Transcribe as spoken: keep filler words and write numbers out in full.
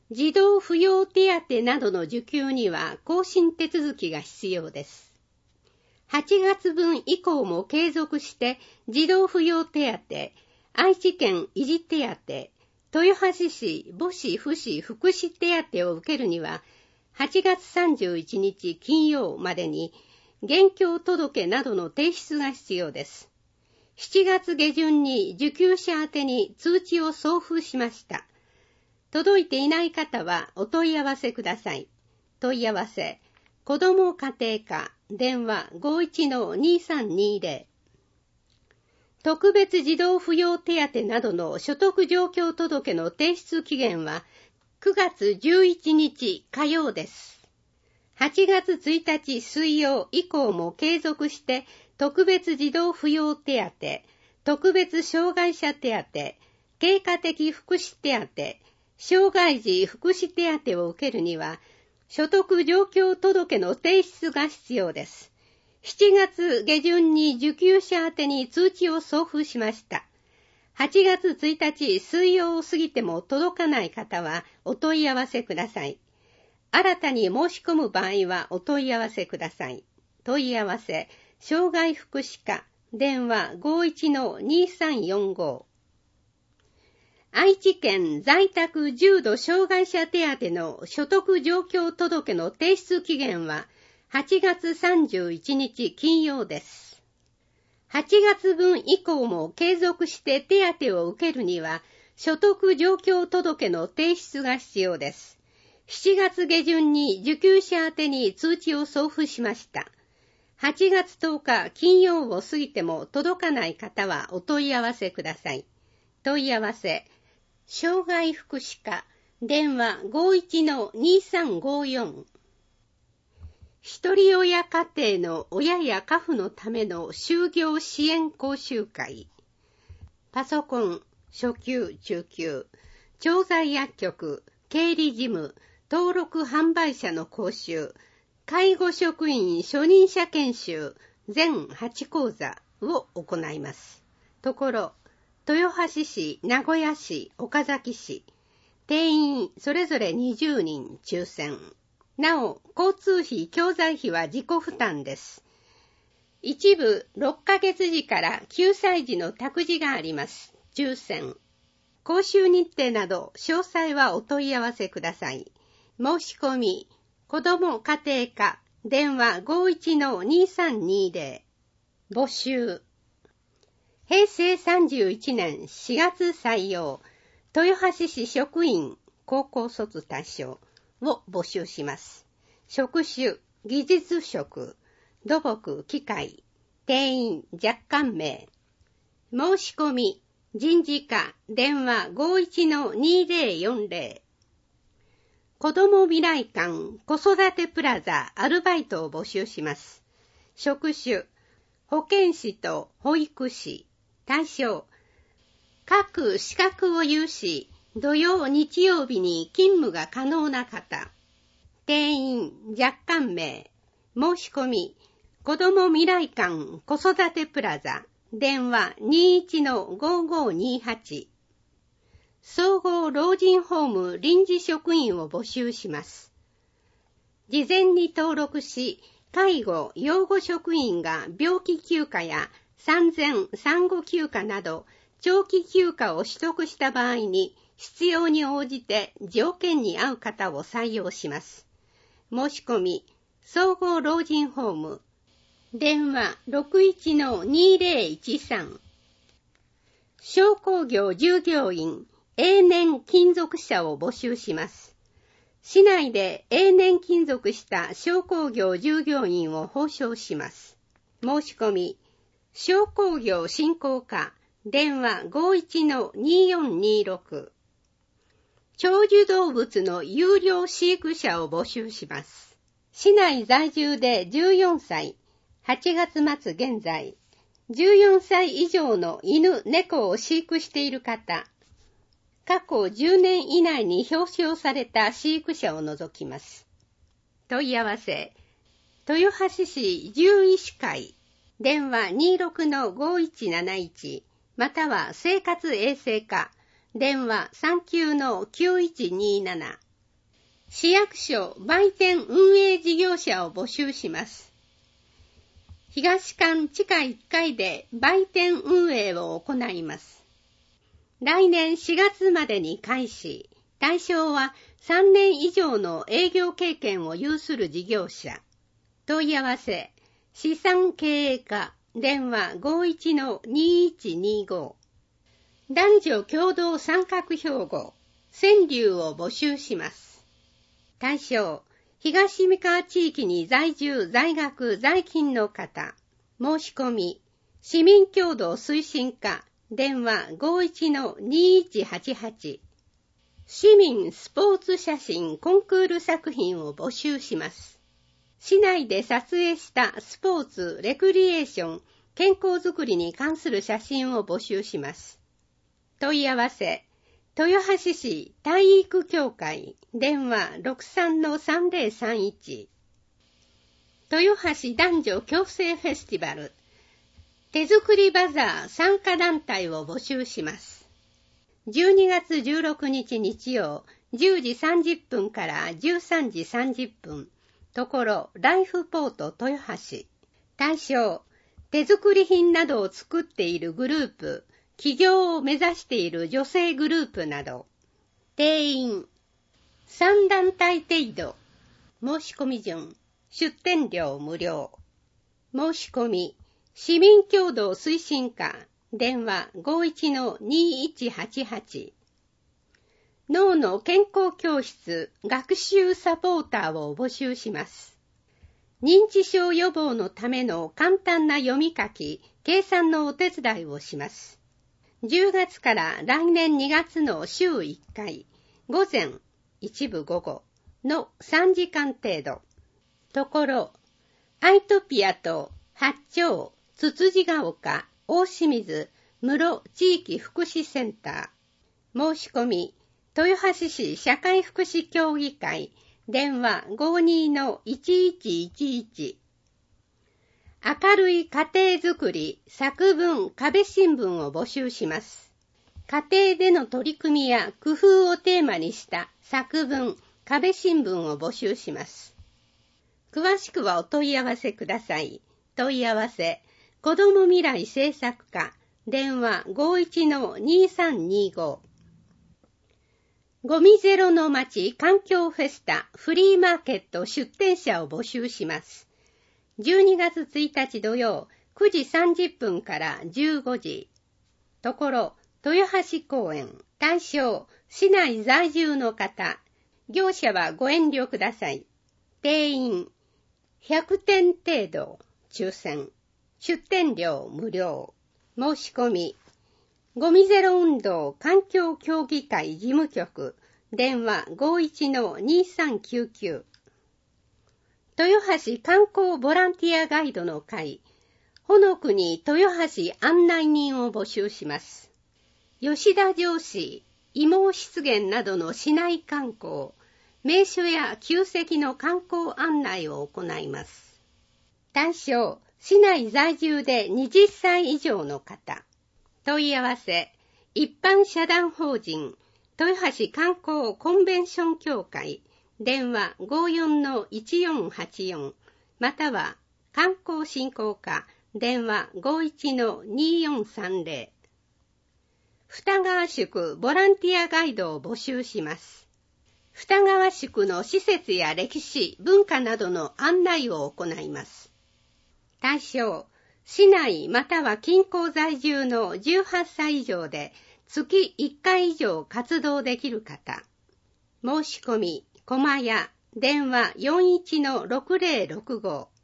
児童扶養手当などの受給には更新手続きが必要です。はちがつぶん以降も継続して児童扶養手当、愛知県維持手当、豊橋市母子父子福祉手当を受けるには、はちがつさんじゅういちにち金曜までに現況届などの提出が必要です。しちがつげじゅんに受給者宛てに通知を送付しました。届いていない方はお問い合わせください。問い合わせ、子ども家庭課、電話 ごいちのにさんにぜろ。特別児童扶養手当などの所得状況届の提出期限はくがつじゅういちにち火曜です。はちがつついたち水曜以降も継続して特別児童扶養手当、特別障害者手当、経過的福祉手当、障害児福祉手当を受けるには、所得状況届の提出が必要です。しちがつげじゅんに受給者宛てに通知を送付しました。はちがつついたち水曜を過ぎても届かない方はお問い合わせください。新たに申し込む場合はお問い合わせください。問い合わせ、障害福祉課、電話 ごいちのにさんよんご。愛知県在宅重度障害者手当の所得状況届の提出期限ははちがつさんじゅういちにち金曜です。はちがつぶん以降も継続して手当を受けるには所得状況届の提出が必要です。しちがつげじゅんに受給者宛てに通知を送付しました。はちがつとおか金曜を過ぎても届かない方はお問い合わせください。問い合わせ、障害福祉課、電話 ごいちのにさんごよん。一人親家庭の親や家父のための就業支援講習会。パソコン、初級、中級、調剤薬局、経理事務、登録販売者の講習、介護職員初任者研修全はちこうざを行います。ところ、豊橋市、名古屋市、岡崎市、定員それぞれにじゅうにん抽選。なお、交通費、教材費は自己負担です。一部ろっかげつじからきゅうさいじの託児があります。抽選。講習日程など詳細はお問い合わせください。申し込み、子ども家庭課、電話 ごいちのにさんにぜろ。募集。へいせいさんじゅういちねんしがつ採用、豊橋市職員高校卒対象を募集します。職種、技術職、土木、機械、定員、若干名。申し込み、人事課、電話 ごいちのにぜろよんぜろ。子ども未来館、子育てプラザ、アルバイトを募集します。職種、保健師と保育士。対象、各資格を有し、土曜日曜日に勤務が可能な方。定員、若干名。申し込み、子ども未来館子育てプラザ、電話 にいちのごごにはち。総合老人ホーム臨時職員を募集します。事前に登録し、介護・養護職員が病気休暇や産前・産後休暇など長期休暇を取得した場合に必要に応じて条件に合う方を採用します。申し込み、総合老人ホーム、電話 ろくいちのにぜろいちさん。商工業従業員、永年勤続者を募集します。市内で永年勤続した商工業従業員を報奨します。申し込み、商工業振興課、電話 ごいちのによんにろく。長寿動物の有料飼育者を募集します。市内在住でじゅうよんさい、はちがつ末現在、じゅうよんさい以上の犬、猫を飼育している方、過去じゅうねん以内に表彰された飼育者を除きます。問い合わせ、豊橋市獣医師会、電話 にじゅうろくのごいちなないち、または生活衛生課、電話 さんきゅうのきゅういちになな。 市役所売店運営事業者を募集します。東館地下いっかいで売店運営を行います。来年しがつまでに開始。対象はさんねん以上の営業経験を有する事業者。問い合わせ、資産経営課、電話 ごいちのにいちにご。男女共同参画標語、川柳を募集します。対象、東三河地域に在住、在学、在勤の方。申し込み、市民共同推進課、電話 ごいちのにいちはちはち。市民スポーツ写真コンクール作品を募集します。市内で撮影したスポーツ、レクリエーション、健康づくりに関する写真を募集します。問い合わせ、豊橋市体育協会、電話 ろくさんのさんぜろさんいち。豊橋男女共生フェスティバル、手作りバザー参加団体を募集します。じゅうにがつじゅうろくにち日曜、じゅうじさんじゅっぷんからじゅうさんじさんじゅっぷん、ところライフポート豊橋。対象、手作り品などを作っているグループ、起業を目指している女性グループなど。定員、さんだんたい程度。申し込み順、出店料無料。申し込み、市民共同推進課、電話 ごいちのにいちはちはち。脳の健康教室学習サポーターを募集します。認知症予防のための簡単な読み書き、計算のお手伝いをします。じゅうがつから来年にがつの週いっかい、午前、一部午後のさんじかん程度。ところ、アイトピアと八丁、つつじが丘、大清水、室地域福祉センター。申し込み、豊橋市社会福祉協議会、電話 ごにのいちいちいちいち。明るい家庭づくり作文壁新聞を募集します。家庭での取り組みや工夫をテーマにした作文壁新聞を募集します。詳しくはお問い合わせください。問い合わせ、子ども未来政策課、電話 ごいちのにさんにご。ゴミゼロの街環境フェスタフリーマーケット出店者を募集します。じゅうにがつついたち土曜くじさんじゅっぷんからじゅうごじ。ところ、豊橋公園、対象、市内在住の方。業者はご遠慮ください。定員、ひゃくてん程度、抽選。出店料無料。申し込み。ゴミゼロ運動環境協議会事務局、電話 ごいちのにさんきゅうきゅう。豊橋観光ボランティアガイドの会、ほのくに豊橋案内人を募集します。吉田城市、芋湿原などの市内観光、名所や旧跡の観光案内を行います。対象、市内在住ではたち以上の方。問い合わせ、一般社団法人、豊橋観光コンベンション協会、電話 ごーよんのいちよんはちよん、または観光振興課、電話 ごいちのによんさんぜろ。二川宿ボランティアガイドを募集します。二川宿の施設や歴史、文化などの案内を行います。対象、市内または近郊在住のじゅうはっさい以上で月いっかい以上活動できる方。申し込み、駒屋、電話 よんいちのろくぜろろくご。